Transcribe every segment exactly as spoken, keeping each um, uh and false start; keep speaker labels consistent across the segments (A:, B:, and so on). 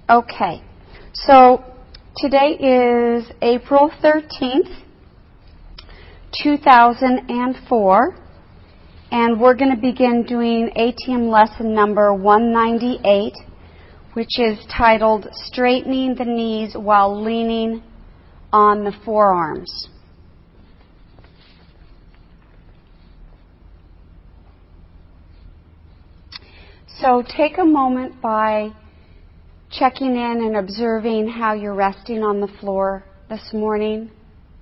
A: Okay, so today is April thirteenth, two thousand four, and we're going to begin doing A T M lesson number one ninety-eight, which is titled Straightening the Knees While Leaning on the Forearms. So take a moment by checking in and observing how you're resting on the floor this morning.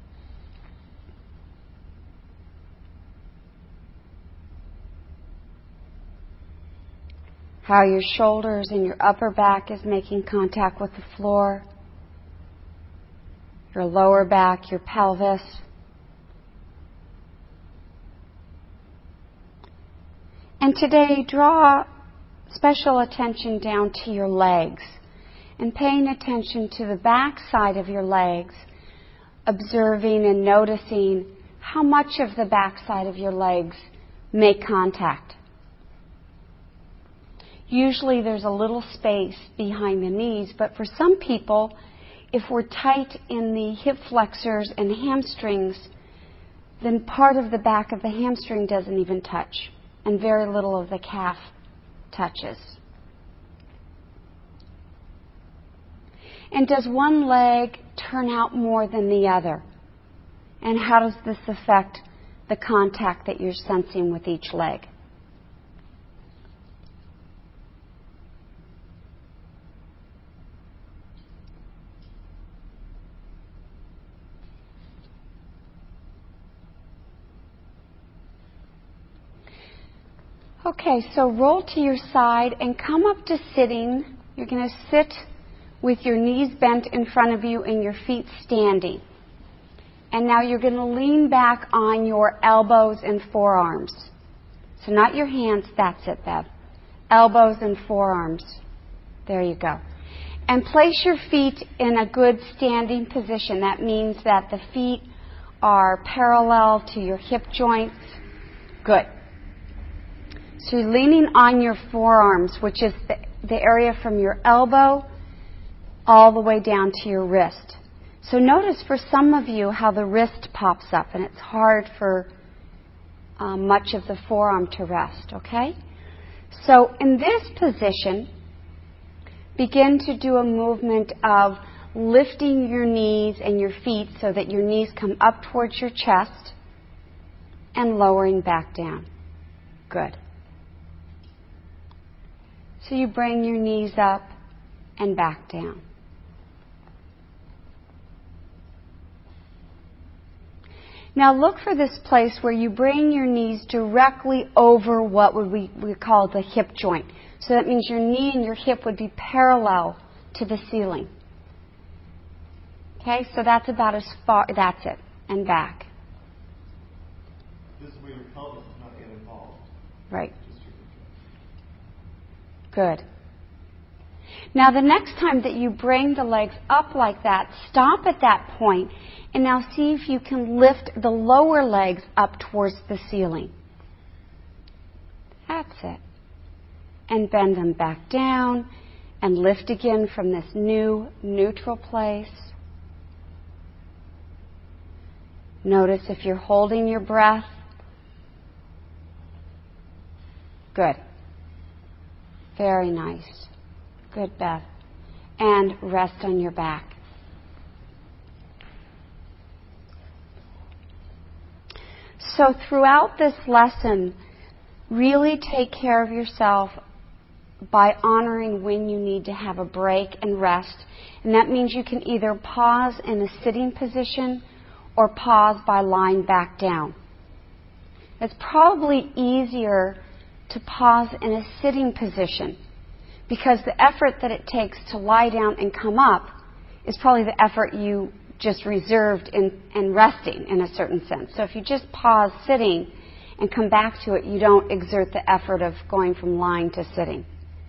A: How your shoulders and your upper back is making contact with the floor. Your lower back, your pelvis. And today, draw special attention down to your legs and paying attention to the back side of your legs, observing and noticing how much of the back side of your legs make contact. Usually there's a little space behind the knees, but for some people, if we're tight in the hip flexors and hamstrings, then part of the back of the hamstring doesn't even touch, and very little of the calf touches. And does one leg turn out more than the other? And how does this affect the contact that you're sensing with each leg? Okay, so roll to your side and come up to sitting. You're going to sit with your knees bent in front of you and your feet standing. And now you're going to lean back on your elbows and forearms. So not your hands, that's it, Bev. Elbows and forearms. There you go. And place your feet in a good standing position. That means that the feet are parallel to your hip joints. Good. So you're leaning on your forearms, which is the, the area from your elbow all the way down to your wrist. So notice for some of you how the wrist pops up, and it's hard for um, much of the forearm to rest, okay? So in this position, begin to do a movement of lifting your knees and your feet so that your knees come up towards your chest and lowering back down. Good. So you bring your knees up and back down. Now look for this place where you bring your knees directly over what would we, we call the hip joint. So that means your knee and your hip would be parallel to the ceiling. Okay, so that's about as far, that's it, and back.
B: This is where your pelvis is not yet involved.
A: Right. Good. Now the next time that you bring the legs up like that, stop at that point and now see if you can lift the lower legs up towards the ceiling. That's it. And bend them back down and lift again from this new neutral place. Notice if you're holding your breath. Good. Very nice. Good, Beth. And rest on your back. So throughout this lesson, really take care of yourself by honoring when you need to have a break and rest. And that means you can either pause in a sitting position or pause by lying back down. It's probably easier to pause in a sitting position because the effort that it takes to lie down and come up is probably the effort you just reserved in, in resting in a certain sense. So if you just pause sitting and come back to it, you don't exert the effort of going from lying to sitting.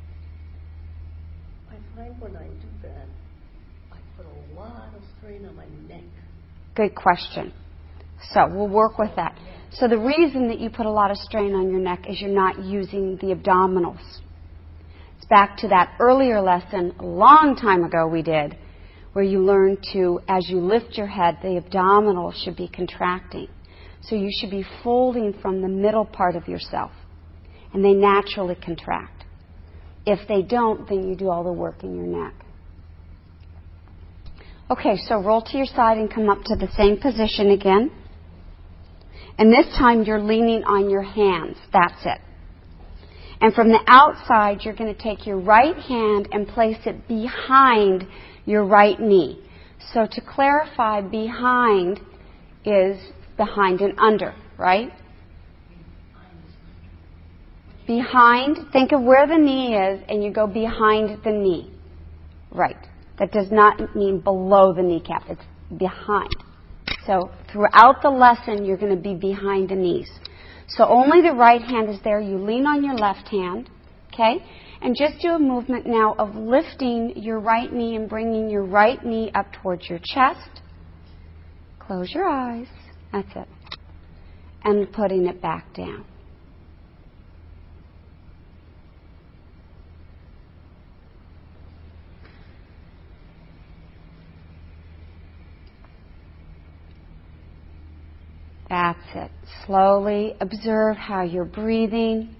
C: I find when I do that, I put a lot of strain on my neck.
A: Good question. So we'll work with that. So the reason that you put a lot of strain on your neck is you're not using the abdominals. It's back to that earlier lesson a long time ago we did, where you learn to, as you lift your head, the abdominal should be contracting. So you should be folding from the middle part of yourself. And they naturally contract. If they don't, then you do all the work in your neck. Okay, so roll to your side and come up to the same position again. And this time you're leaning on your hands. That's it. And from the outside, you're going to take your right hand and place it behind your right knee. So to clarify, behind is behind and under, right? Behind, think of where the knee is, and you go behind the knee. Right. That does not mean below the kneecap. It's behind. So throughout the lesson, you're going to be behind the knees. So only the right hand is there. You lean on your left hand, okay? And just do a movement now of lifting your right knee and bringing your right knee up towards your chest. Close your eyes. That's it. And putting it back down. That's it. Slowly observe how you're breathing.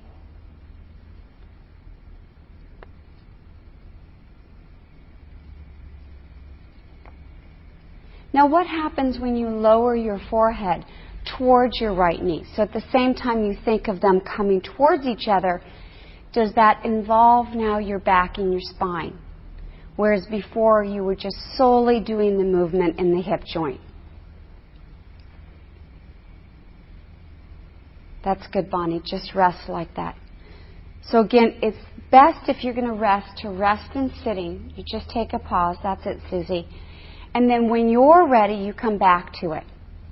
A: Now, what happens when you lower your forehead towards your right knee? So at the same time you think of them coming towards each other, does that involve now your back and your spine? Whereas before you were just solely doing the movement in the hip joint. That's good, Bonnie. Just rest like that. So again, it's best if you're going to rest, to rest in sitting. You just take a pause. That's it, Susie. And then when you're ready, you come back to it.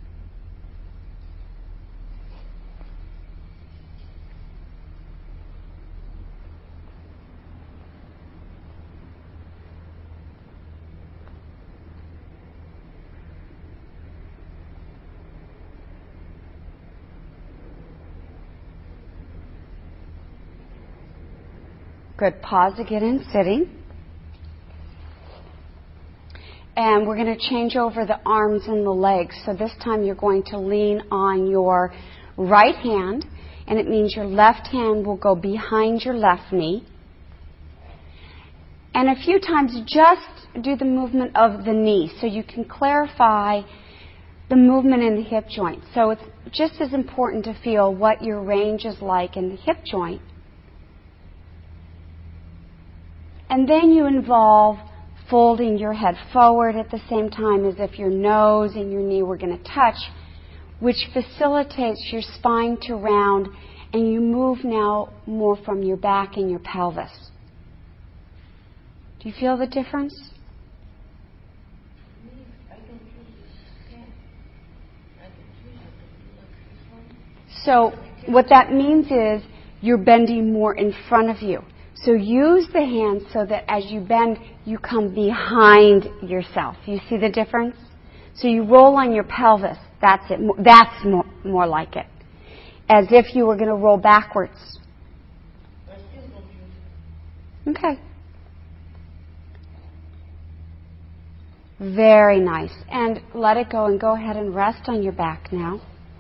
A: Good. Pause again in sitting. And we're going to change over the arms and the legs. So this time you're going to lean on your right hand, and it means your left hand will go behind your left knee. And a few times just do the movement of the knee so you can clarify the movement in the hip joint. So it's just as important to feel what your range is like in the hip joint. And then you involve folding your head forward at the same time as if your nose and your knee were going to touch, which facilitates your spine to round, and you move now more from your back and your pelvis. Do you feel the difference? So what that means is you're bending more in front of you. So use the hands so that as you bend, you come behind yourself. You see the difference? So you roll on your pelvis. That's it. That's more, more like it. As if you were going to roll backwards. Okay. Very nice. And let it go and go ahead and rest on your back now.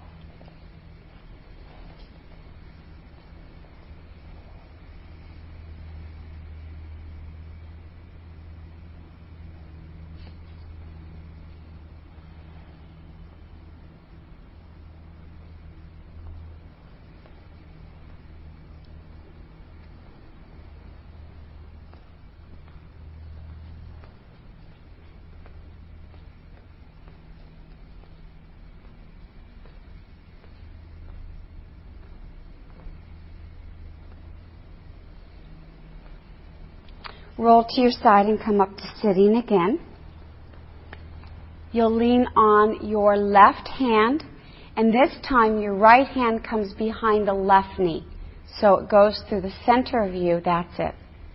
A: Roll to your side and come up to sitting again. You'll lean on your left hand, and this time your right hand comes behind the left knee. So it goes through the center of you. That's it.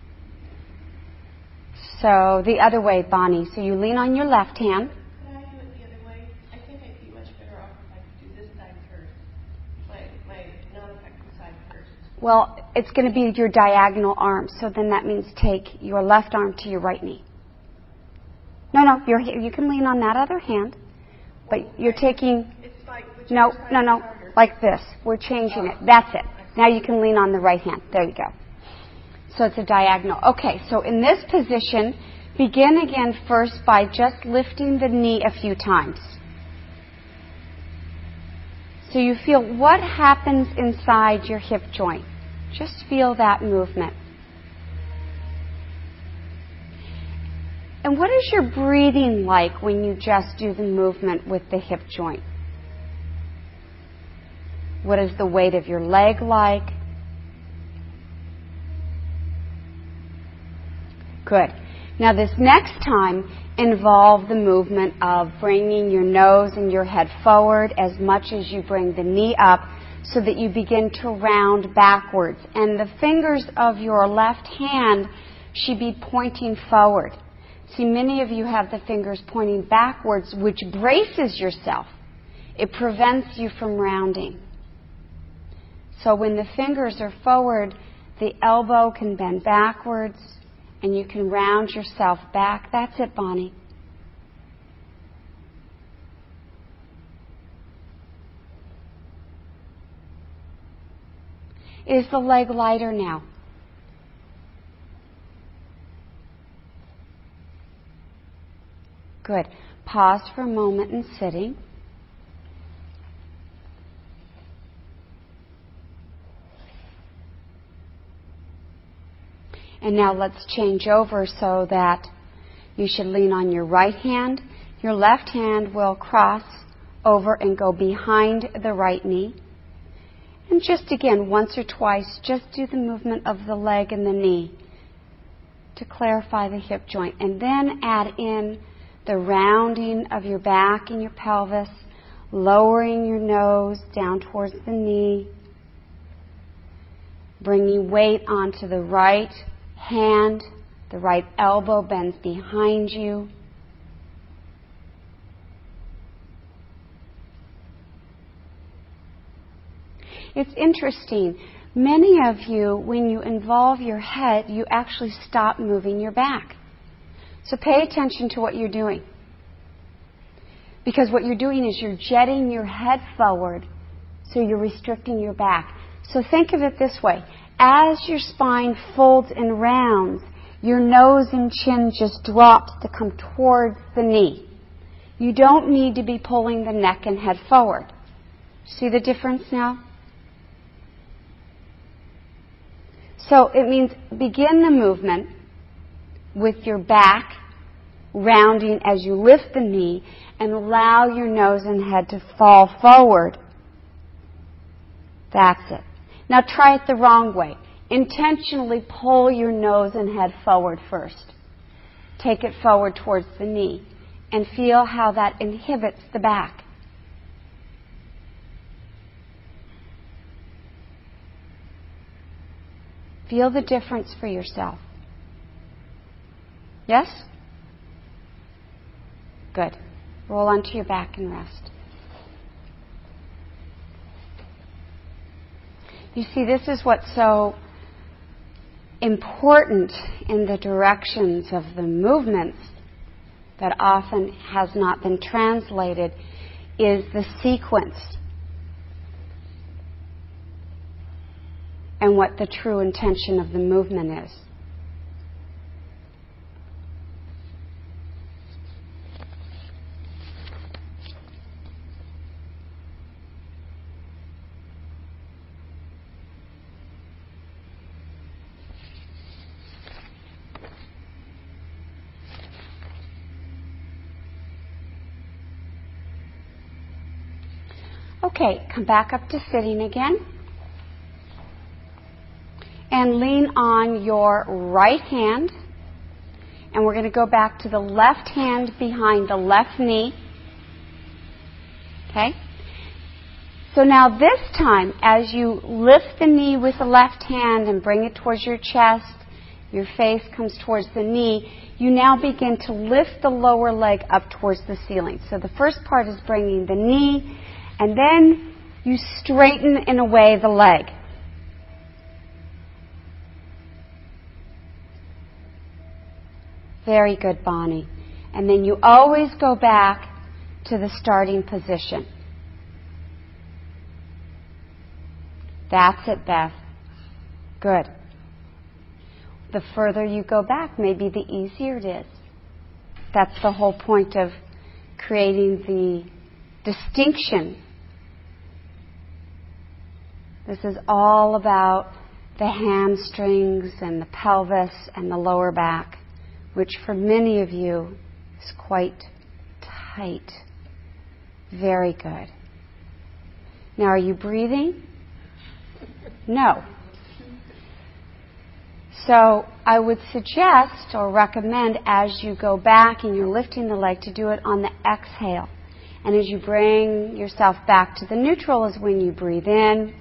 A: So the other way, Bonnie. So you lean on your left hand.
D: Could I do it the other way? I think I'd be much better off if I could do this side first. My, my non-effective side first.
A: Well, it's going to be your diagonal arm. So then that means take your left arm to your right knee. No, no, you're, you can lean on that other hand, but you're taking,
D: It's like
A: no, no, no, like this. We're changing it. That's it. Now you can lean on the right hand. There you go. So it's a diagonal. Okay, so in this position, begin again first by just lifting the knee a few times. So you feel what happens inside your hip joint. Just feel that movement. And what is your breathing like when you just do the movement with the hip joint? What is the weight of your leg like? Good. Now this next time, involve the movement of bringing your nose and your head forward as much as you bring the knee up so that you begin to round backwards. And the fingers of your left hand should be pointing forward. See, many of you have the fingers pointing backwards, which braces yourself. It prevents you from rounding. So when the fingers are forward, the elbow can bend backwards and you can round yourself back. That's it, Bonnie. Is the leg lighter now? Good. Pause for a moment in sitting. And now let's change over so that you should lean on your right hand. Your left hand will cross over and go behind the right knee. And just again, once or twice, just do the movement of the leg and the knee to clarify the hip joint. And then add in the rounding of your back and your pelvis, lowering your nose down towards the knee, bringing weight onto the right hand, the right elbow bends behind you. It's interesting. Many of you, when you involve your head, you actually stop moving your back. So pay attention to what you're doing. Because what you're doing is you're jetting your head forward, so you're restricting your back. So think of it this way. As your spine folds and rounds, your nose and chin just drops to come towards the knee. You don't need to be pulling the neck and head forward. See the difference now? So it means begin the movement with your back rounding as you lift the knee and allow your nose and head to fall forward. That's it. Now try it the wrong way. Intentionally pull your nose and head forward first. Take it forward towards the knee and feel how that inhibits the back. Feel the difference for yourself. Yes? Good. Roll onto your back and rest. You see, this is what's so important in the directions of the movements that often has not been translated, is the sequence and what the true intention of the movement is. Okay, come back up to sitting again. And lean on your right hand. And we're going to go back to the left hand behind the left knee. Okay? So now this time, as you lift the knee with the left hand and bring it towards your chest, your face comes towards the knee, you now begin to lift the lower leg up towards the ceiling. So the first part is bringing the knee, and then you straighten in a way the leg. Very good, Bonnie. And then you always go back to the starting position. That's it, Beth. Good. The further you go back, maybe the easier it is. That's the whole point of creating the distinction. This is all about the hamstrings and the pelvis and the lower back, which for many of you is quite tight. Very good. Now, are you breathing? No. So I would suggest or recommend as you go back and you're lifting the leg to do it on the exhale. And as you bring yourself back to the neutral is when you breathe in.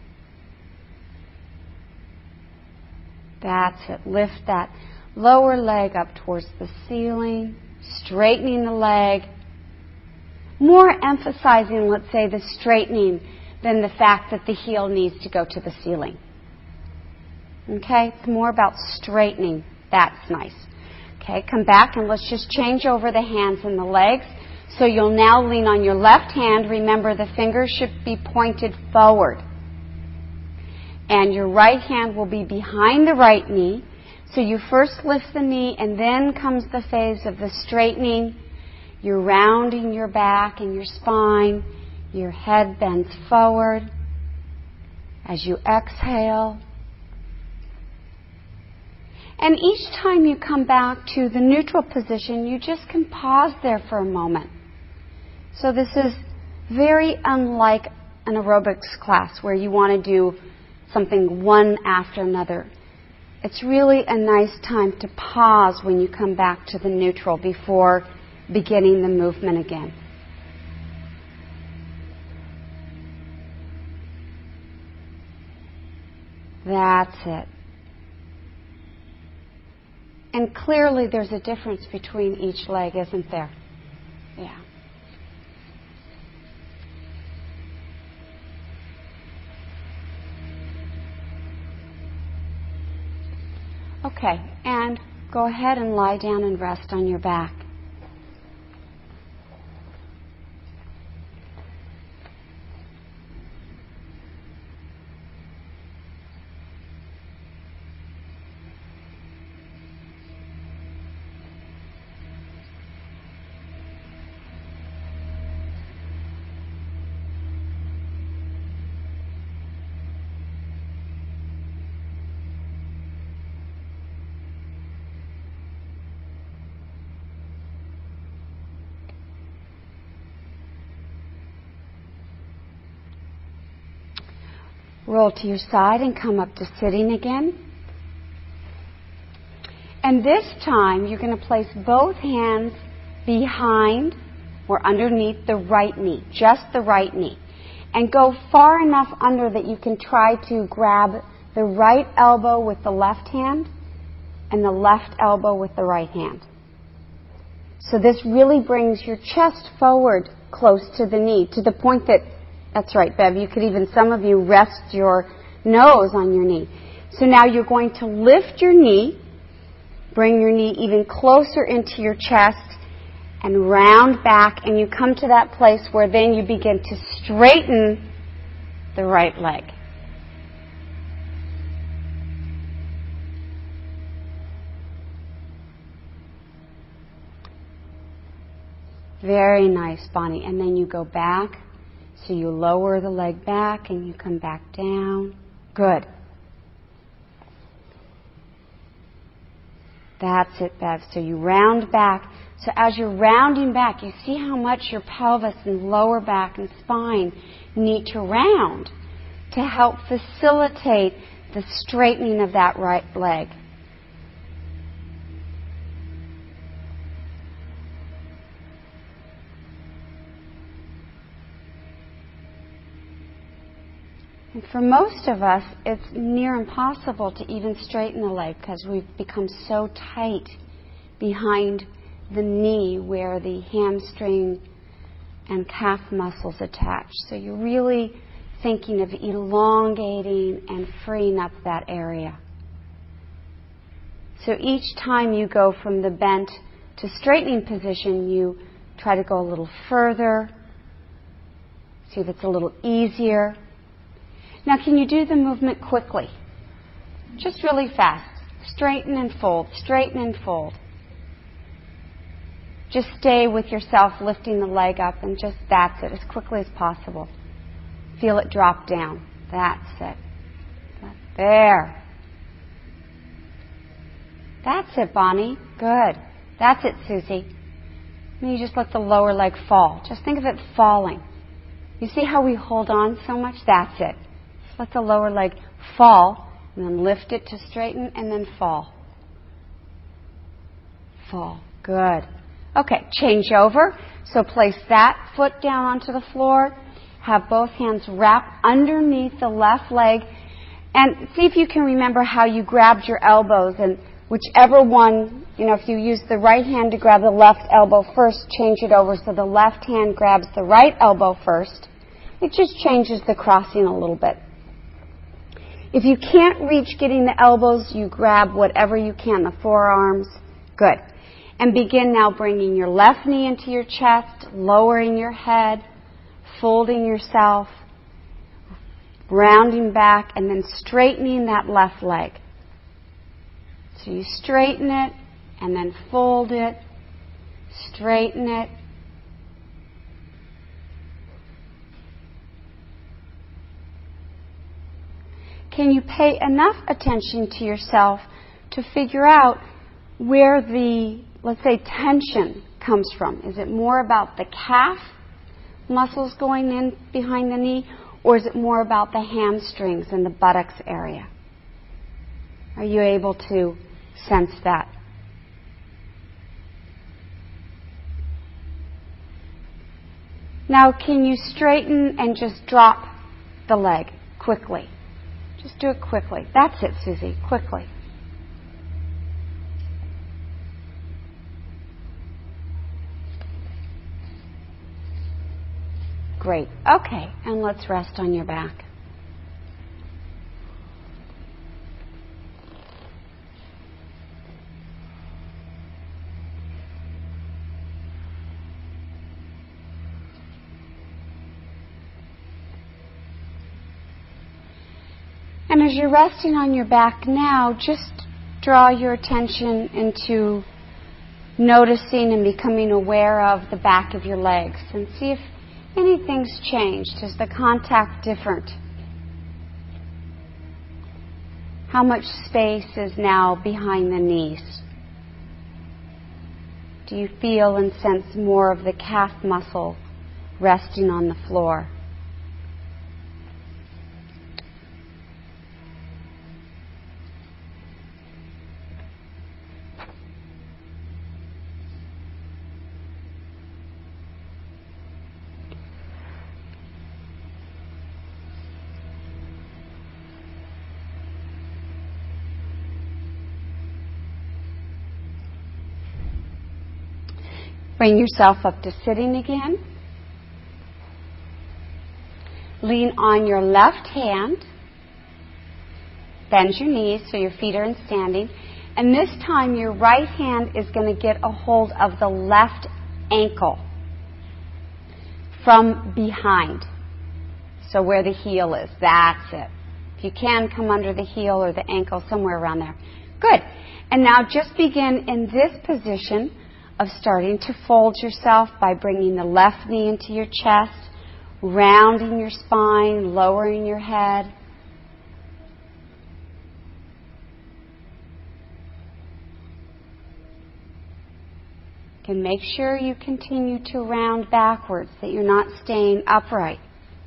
A: That's it. Lift that lower leg up towards the ceiling, straightening the leg. More emphasizing, let's say, the straightening than the fact that the heel needs to go to the ceiling. Okay? It's more about straightening. That's nice. Okay, come back and let's just change over the hands and the legs. So you'll now lean on your left hand. Remember, the fingers should be pointed forward. And your right hand will be behind the right knee. So you first lift the knee and then comes the phase of the straightening. You're rounding your back and your spine. Your head bends forward. As you exhale. And each time you come back to the neutral position, you just can pause there for a moment. So this is very unlike an aerobics class where you want to do something one after another. It's really a nice time to pause when you come back to the neutral before beginning the movement again. That's it. And clearly there's a difference between each leg, isn't there? Yeah. Okay, and go ahead and lie down and rest on your back. Roll to your side and come up to sitting again. And this time you're going to place both hands behind or underneath the right knee, just the right knee. And go far enough under that you can try to grab the right elbow with the left hand and the left elbow with the right hand. So this really brings your chest forward close to the knee, to the point that, that's right, Bev, you could even, some of you, rest your nose on your knee. So now you're going to lift your knee, bring your knee even closer into your chest, and round back, and you come to that place where then you begin to straighten the right leg. Very nice, Bonnie. And then you go back. So you lower the leg back and you come back down. Good. That's it, Bev. So you round back. So as you're rounding back, you see how much your pelvis and lower back and spine need to round to help facilitate the straightening of that right leg. And for most of us, it's near impossible to even straighten the leg because we've become so tight behind the knee where the hamstring and calf muscles attach. So you're really thinking of elongating and freeing up that area. So each time you go from the bent to straightening position, you try to go a little further. See if it's a little easier. Now, can you do the movement quickly? Just really fast. Straighten and fold, straighten and fold. Just stay with yourself lifting the leg up and just, that's it, as quickly as possible. Feel it drop down. That's it. There. That's it, Bonnie. Good. That's it, Susie. And you just let the lower leg fall. Just think of it falling. You see how we hold on so much? That's it. Just let the lower leg fall, and then lift it to straighten, and then fall. Fall. Good. Okay, change over. So place that foot down onto the floor. Have both hands wrap underneath the left leg. And see if you can remember how you grabbed your elbows. And whichever one, you know, if you use the right hand to grab the left elbow first, change it over so the left hand grabs the right elbow first. It just changes the crossing a little bit. If you can't reach getting the elbows, you grab whatever you can, the forearms. Good. And begin now bringing your left knee into your chest, lowering your head, folding yourself, rounding back, and then straightening that left leg. So you straighten it, and then fold it, straighten it. Can you pay enough attention to yourself to figure out where the, let's say, tension comes from? Is it more about the calf muscles going in behind the knee, or is it more about the hamstrings and the buttocks area? Are you able to sense that? Now, can you straighten and just drop the leg quickly? Just do it quickly. That's it, Susie. Quickly. Great. Okay, and let's rest on your back. And as you're resting on your back now, just draw your attention into noticing and becoming aware of the back of your legs and see if anything's changed. Is the contact different? How much space is now behind the knees? Do you feel and sense more of the calf muscle resting on the floor? Bring yourself up to sitting again. Lean on your left hand. Bend your knees so your feet are in standing. And this time your right hand is going to get a hold of the left ankle from behind. So where the heel is. That's it. If you can, come under the heel or the ankle, somewhere around there. Good. And now just begin in this position of starting to fold yourself by bringing the left knee into your chest, rounding your spine, lowering your head. And make sure you continue to round backwards, that you're not staying upright.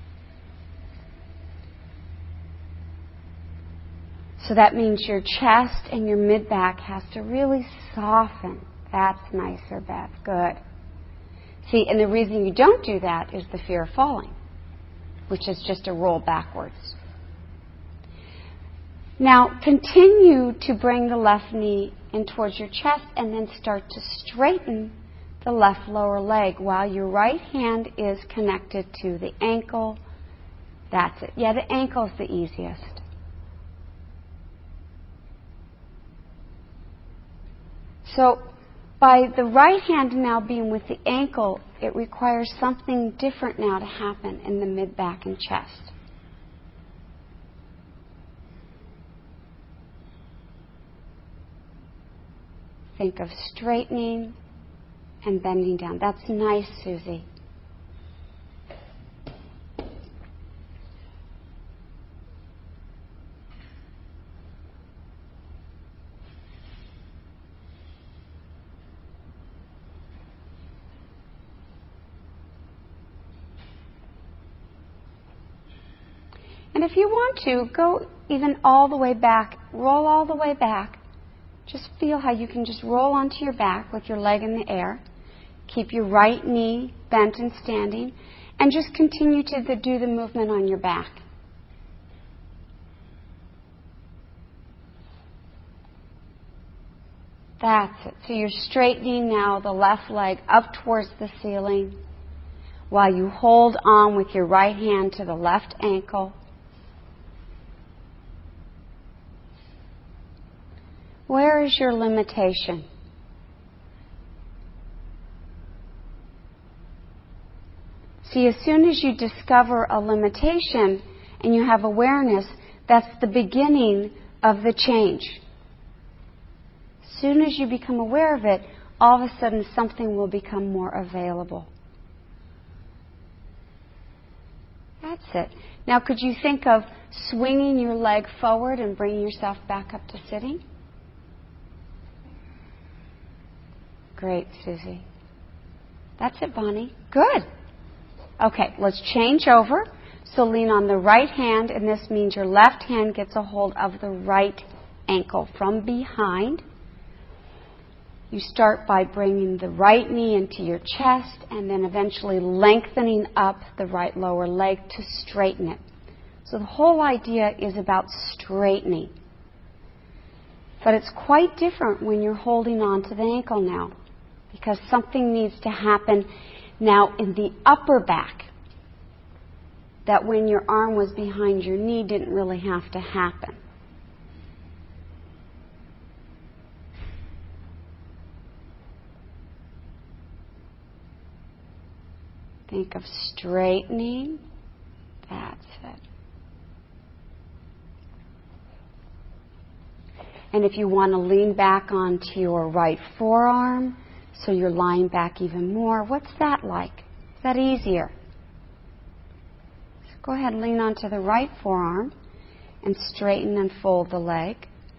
A: So that means your chest and your mid-back has to really soften. That's nicer, Beth. Good. See, and the reason you don't do that is the fear of falling, which is just a roll backwards. Now, continue to bring the left knee in towards your chest and then start to straighten the left lower leg while your right hand is connected to the ankle. That's it. Yeah, the ankle's the easiest. So by the right hand now being with the ankle, it requires something different now to happen in the mid, back, and chest. Think of straightening and bending down. That's nice, Susie. And if you want to, go even all the way back. Roll all the way back. Just feel how you can just roll onto your back with your leg in the air. Keep your right knee bent and standing. And just continue to the, do the movement on your back. That's it. So you're straightening now the left leg up towards the ceiling while you hold on with your right hand to the left ankle. Where is your limitation? See, as soon as you discover a limitation and you have awareness, that's the beginning of the change. As soon as you become aware of it, all of a sudden something will become more available. That's it. Now, could you think of swinging your leg forward and bringing yourself back up to sitting? Great, Susie. That's it, Bonnie. Good. Okay, let's change over. So lean on the right hand, and this means your left hand gets a hold of the right ankle from behind. You start by bringing the right knee into your chest and then eventually lengthening up the right lower leg to straighten it. So the whole idea is about straightening. But it's quite different when you're holding on to the ankle now, because something needs to happen now in the upper back that when your arm was behind your knee didn't really have to happen. Think of straightening. That's it. And if you want to lean back onto your right forearm, so you're lying back even more, what's that like? Is that easier? So go ahead and lean onto the right forearm and straighten and fold the leg.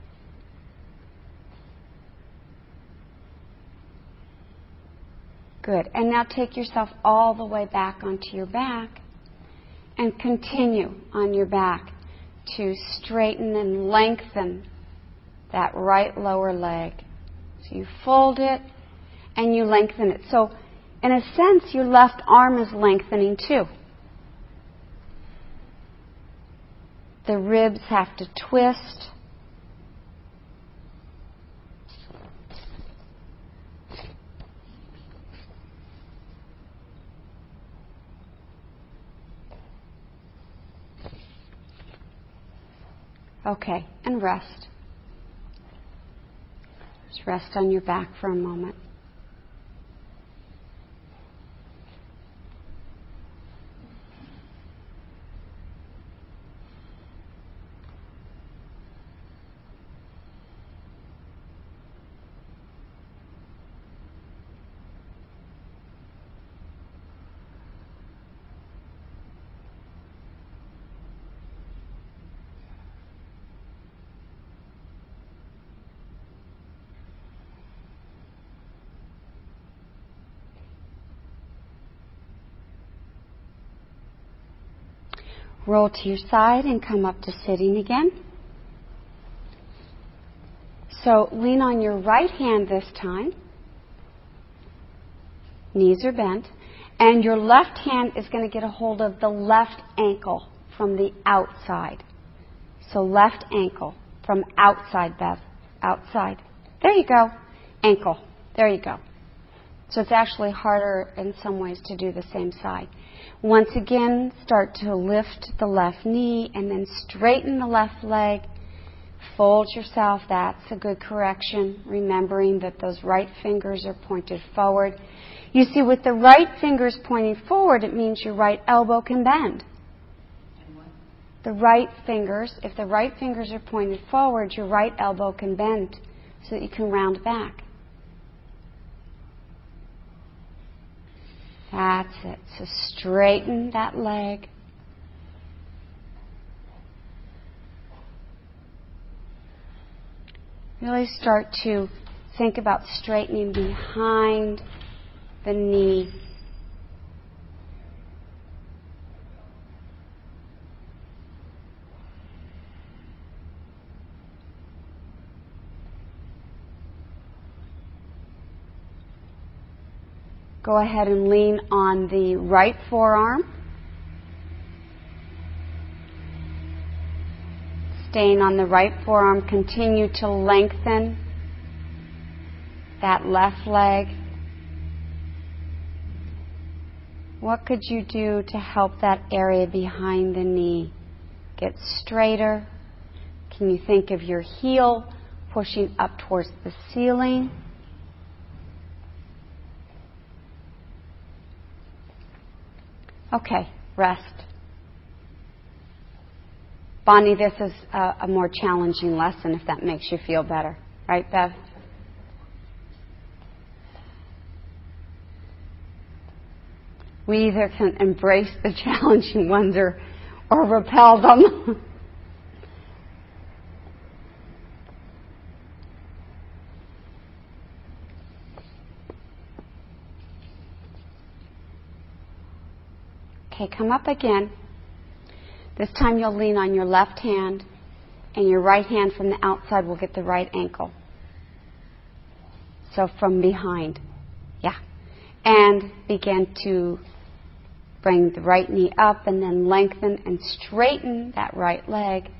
A: Good. And now take yourself all the way back onto your back and continue on your back to straighten and lengthen that right lower leg. So you fold it and you lengthen it. So in a sense, your left arm is lengthening too. The ribs have to twist. Okay, and rest. Just rest on your back for a moment. Roll to your side and come up to sitting again. So lean on your right hand this time. Knees are bent. And your left hand is going to get a hold of the left ankle from the outside. So left ankle from outside, Bev. Outside. There you go. Ankle. There you go. So it's actually harder in some ways to do the same side. Once again, start to lift the left knee and then straighten the left leg. Fold yourself. That's a good correction. Remembering that those right fingers are pointed forward. You see, with the right fingers pointing forward, it means your right elbow can bend. The right fingers, if the right fingers are pointed forward, your right elbow can bend so that you can round back. That's it. So straighten that leg. Really start to think about straightening behind the knee. Go ahead and lean on the right forearm. Staying on the right forearm, continue to lengthen that left leg. What could you do to help that area behind the knee get straighter? Can you think of your heel pushing up towards the ceiling? Okay, rest. Bonnie, this is a, a more challenging lesson if that makes you feel better. Right, Bev? We either can embrace the challenging ones or, or repel them. Okay, come up again. This time you'll lean on your left hand, and your right hand from the outside will get the right ankle. So from behind. Yeah. And begin to bring the right knee up and then lengthen and straighten that right leg.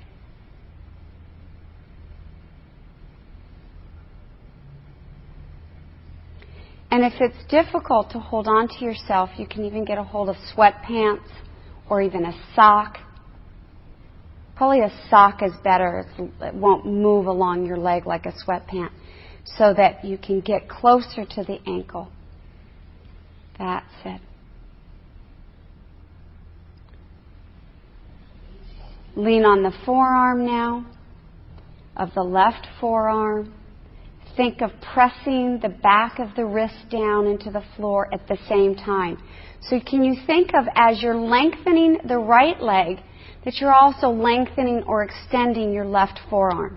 A: And if it's difficult to hold on to yourself, you can even get a hold of sweatpants or even a sock. Probably a sock is better. It won't move along your leg like a sweatpant, so that you can get closer to the ankle. That's it. Lean on the forearm now of the left forearm. Think of pressing the back of the wrist down into the floor at the same time. So can you think of, as you're lengthening the right leg, that you're also lengthening or extending your left forearm?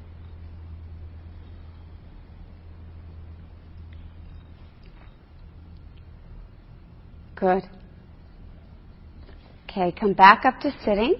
A: Good. Okay, come back up to sitting.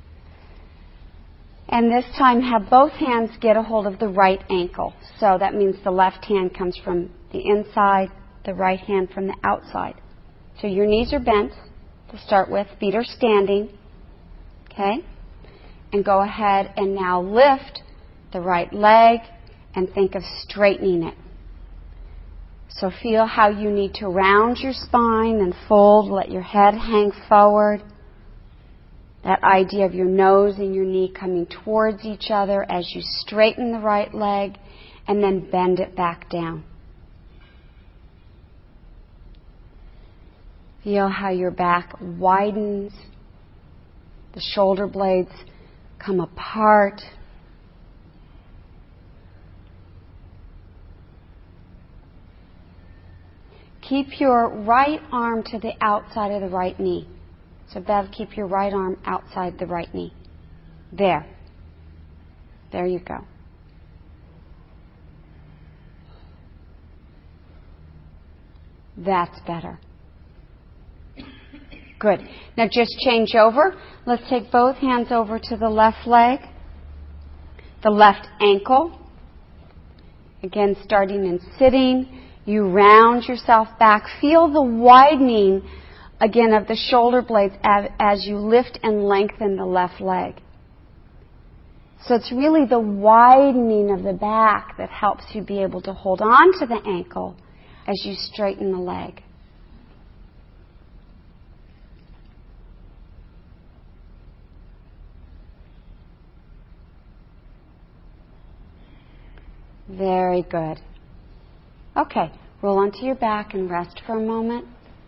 A: And this time have both hands get a hold of the right ankle. So that means the left hand comes from the inside, the right hand from the outside. So your knees are bent to start with. Feet are standing. Okay? And go ahead and now lift the right leg and think of straightening it. So feel how you need to round your spine and fold. Let your head hang forward. That idea of your nose and your knee coming towards each other as you straighten the right leg and then bend it back down. Feel how your back widens. The shoulder blades come apart. Keep your right arm to the outside of the right knee. So Bev, keep your right arm outside the right knee. There. There you go. That's better. Good. Now just change over. Let's take both hands over to the left leg, the left ankle. Again, starting in sitting, you round yourself back. Feel the widening again of the shoulder blades as you lift and lengthen the left leg. So it's really the widening of the back that helps you be able to hold on to the ankle as you straighten the leg. Very good. Okay, roll onto your back and rest for a moment.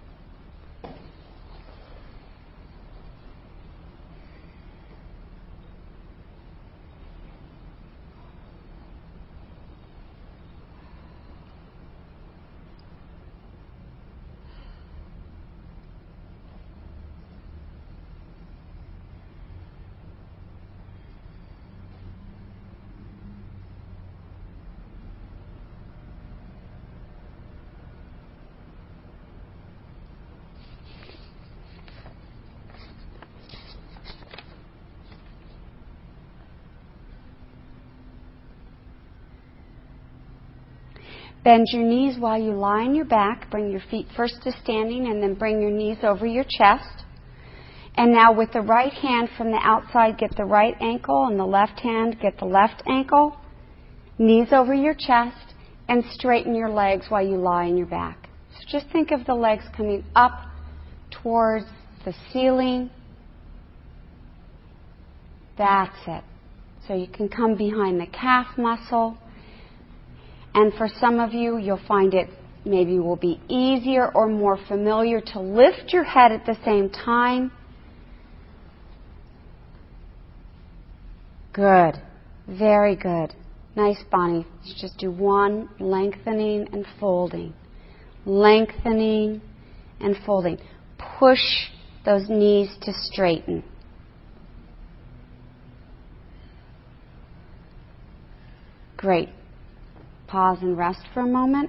A: Bend your knees while you lie on your back. Bring your feet first to standing and then bring your knees over your chest. And now with the right hand from the outside, get the right ankle, and the left hand, get the left ankle. Knees over your chest, and straighten your legs while you lie on your back. So just think of the legs coming up towards the ceiling. That's it. So you can come behind the calf muscle. And for some of you, you'll find it maybe will be easier or more familiar to lift your head at the same time. Good. Very good. Nice, Bonnie. Let's just do one, lengthening and folding. Lengthening and folding. Push those knees to straighten. Great. Pause and rest for a moment.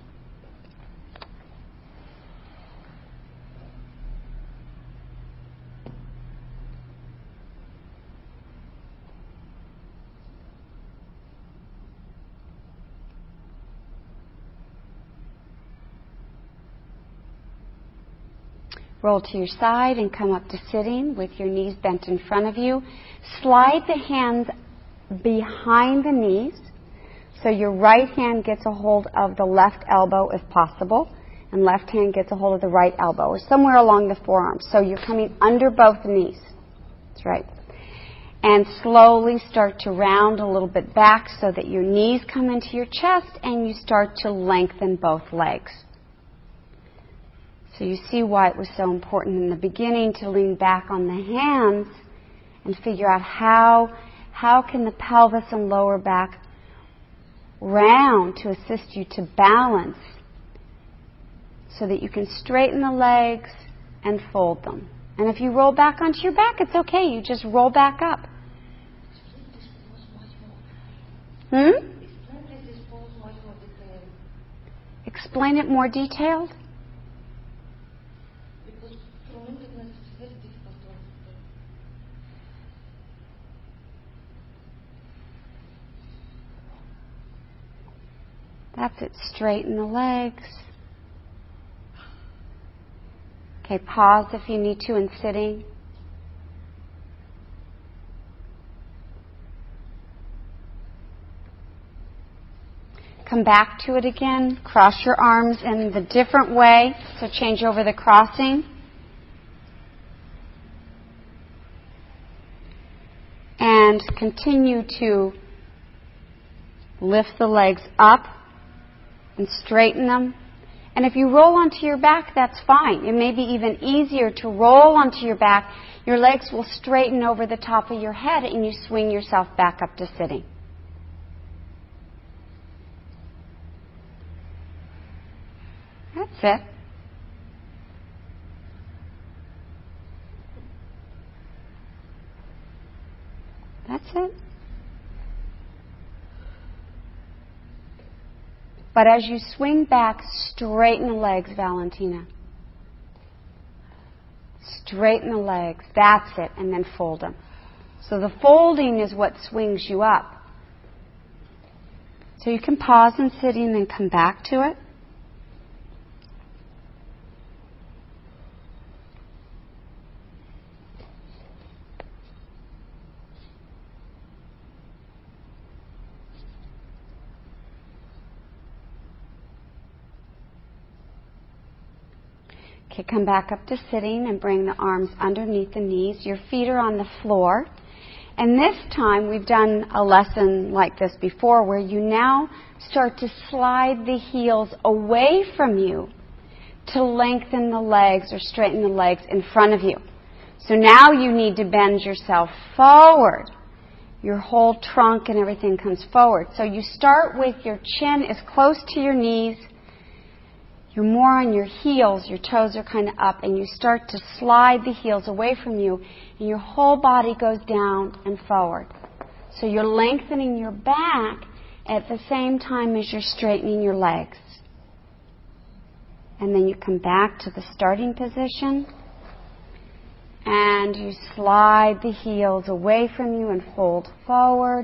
A: Roll to your side and come up to sitting with your knees bent in front of you. Slide the hands behind the knees. So your right hand gets a hold of the left elbow if possible, and left hand gets a hold of the right elbow, or somewhere along the forearm. So you're coming under both knees. That's right. And slowly start to round a little bit back so that your knees come into your chest and you start to lengthen both legs. So you see why it was so important in the beginning to lean back on the hands and figure out how, how can the pelvis and lower back round to assist you to balance so that you can straighten the legs and fold them. And if you roll back onto your back, it's okay. You just roll back up. Hmm? Explain it more detailed. That's it. Straighten the legs. Okay, pause if you need to in sitting. Come back to it again. Cross your arms in the different way. So change over the crossing. And continue to lift the legs up and straighten them. And if you roll onto your back, that's fine. It may be even easier to roll onto your back. Your legs will straighten over the top of your head and you swing yourself back up to sitting. That's it. That's it. But as you swing back, straighten the legs, Valentina. Straighten the legs. That's it. And then fold them. So the folding is what swings you up. So you can pause in sitting and then come back to it. Okay, come back up to sitting and bring the arms underneath the knees. Your feet are on the floor. And this time we've done a lesson like this before where you now start to slide the heels away from you to lengthen the legs or straighten the legs in front of you. So now you need to bend yourself forward. Your whole trunk and everything comes forward. So you start with your chin as close to your knees. You're more on your heels. Your toes are kind of up. And you start to slide the heels away from you. And your whole body goes down and forward. So you're lengthening your back at the same time as you're straightening your legs. And then you come back to the starting position. And you slide the heels away from you and fold forward.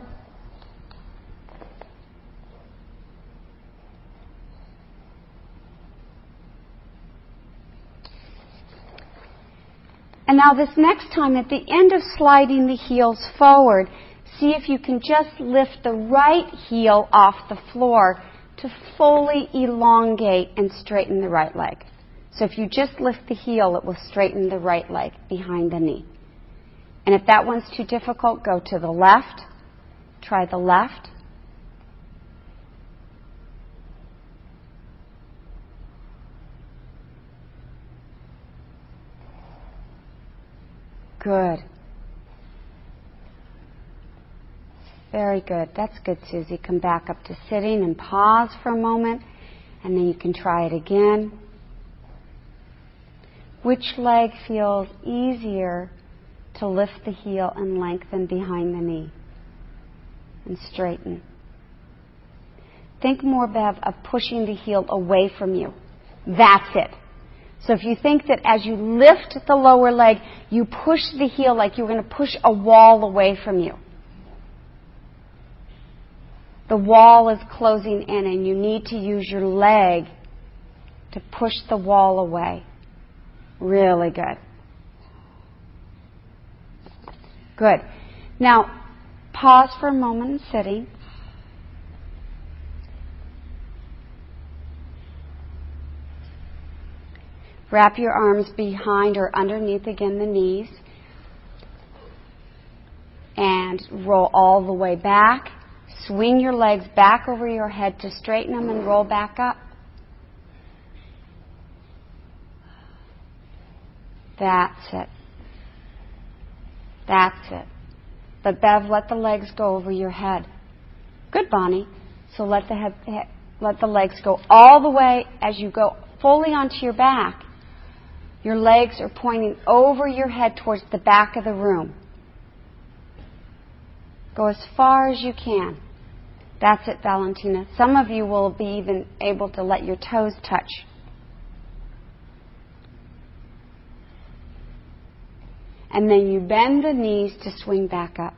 A: And now this next time, at the end of sliding the heels forward, see if you can just lift the right heel off the floor to fully elongate and straighten the right leg. So if you just lift the heel, it will straighten the right leg behind the knee. And if that one's too difficult, go to the left. Try the left. Good. Very good. That's good, Susie. Come back up to sitting and pause for a moment, and then you can try it again. Which leg feels easier to lift the heel and lengthen behind the knee and straighten? Think more, Bev, of pushing the heel away from you. That's it. So if you think that as you lift the lower leg, you push the heel like you're going to push a wall away from you. The wall is closing in and you need to use your leg to push the wall away. Really good. Good. Now, pause for a moment sitting. Wrap your arms behind or underneath again the knees. And roll all the way back. Swing your legs back over your head to straighten them and roll back up. That's it. That's it. But Bev, let the legs go over your head. Good, Bonnie. So let the head, let the legs go all the way as you go fully onto your back. Your legs are pointing over your head towards the back of the room. Go as far as you can. That's it, Valentina. Some of you will be even able to let your toes touch. And then you bend the knees to swing back up.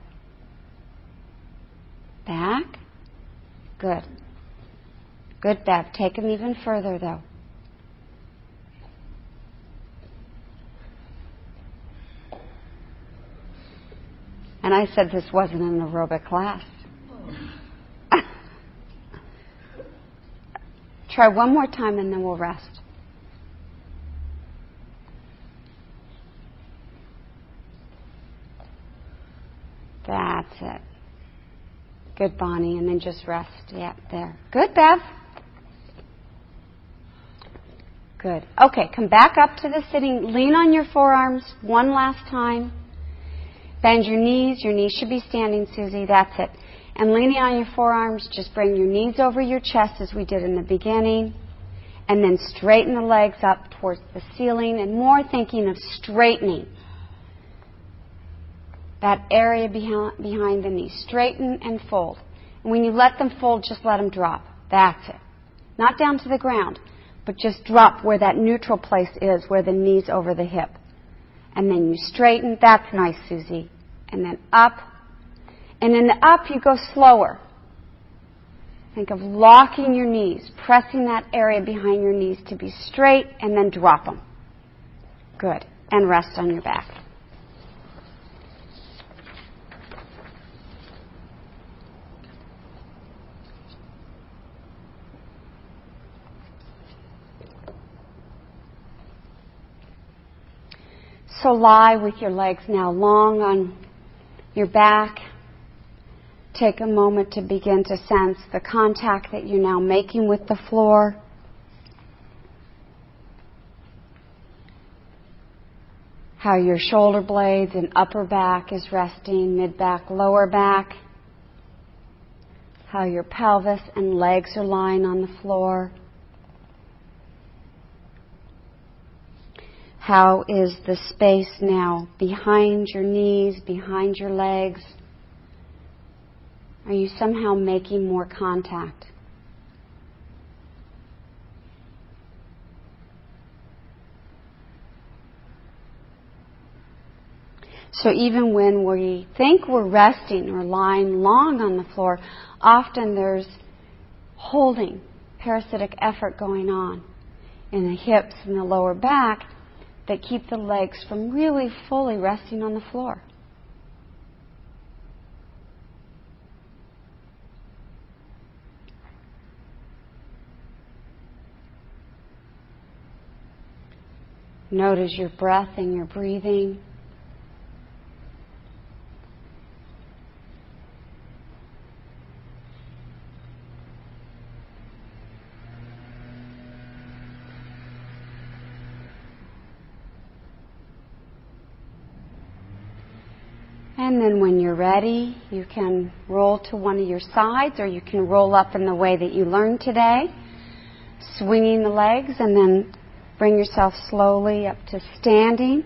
A: Back. Good. Good, Bev. Take them even further, though. And I said this wasn't an aerobic class. Try one more time and then we'll rest. That's it. Good, Bonnie. And then just rest. Yeah, there. Good, Bev. Good. Okay, come back up to the sitting. Lean on your forearms one last time. Bend your knees. Your knees should be standing, Susie. That's it. And leaning on your forearms, just bring your knees over your chest as we did in the beginning. And then straighten the legs up towards the ceiling and more thinking of straightening that area behind, behind the knee. Straighten and fold. And when you let them fold, just let them drop. That's it. Not down to the ground, but just drop where that neutral place is, where the knee's over the hip. And then you straighten. That's nice, Susie. And then up. And in the up, you go slower. Think of locking your knees, pressing that area behind your knees to be straight, and then drop them. Good. And rest on your back. So lie with your legs now long on your back. Take a moment to begin to sense the contact that you're now making with the floor. How your shoulder blades and upper back is resting, mid-back, lower back. How your pelvis and legs are lying on the floor. How is the space now behind your knees, behind your legs? Are you somehow making more contact? So even when we think we're resting or lying long on the floor, often there's holding, parasitic effort going on in the hips and the lower back that keep the legs from really fully resting on the floor. Notice your breath and your breathing. And then when you're ready, you can roll to one of your sides, or you can roll up in the way that you learned today, swinging the legs, and then bring yourself slowly up to standing.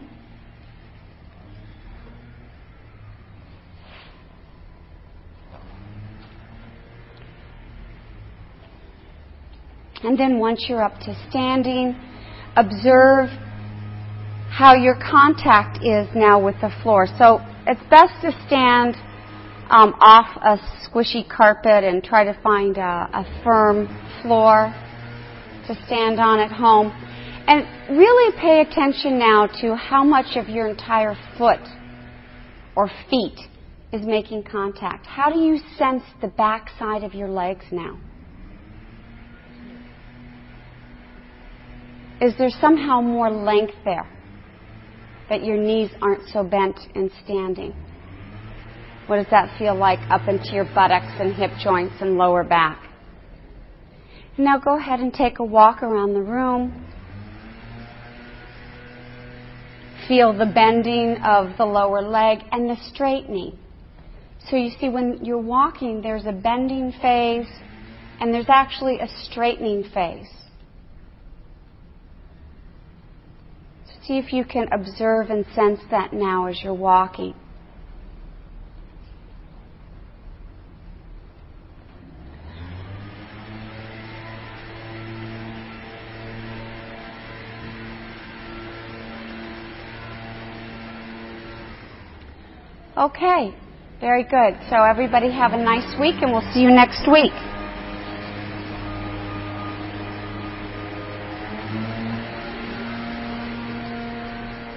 A: And then once you're up to standing, observe how your contact is now with the floor. So it's best to stand um, off a squishy carpet and try to find a, a firm floor to stand on at home. And really pay attention now to how much of your entire foot or feet is making contact. How do you sense the back side of your legs now? Is there somehow more length there, that your knees aren't so bent in standing? What does that feel like up into your buttocks and hip joints and lower back? And now go ahead and take a walk around the room. Feel the bending of the lower leg and the straightening. So you see, when you're walking, there's a bending phase and there's actually a straightening phase. So see if you can observe and sense that now as you're walking. Okay, very good. So everybody have a nice week, and we'll see you next week.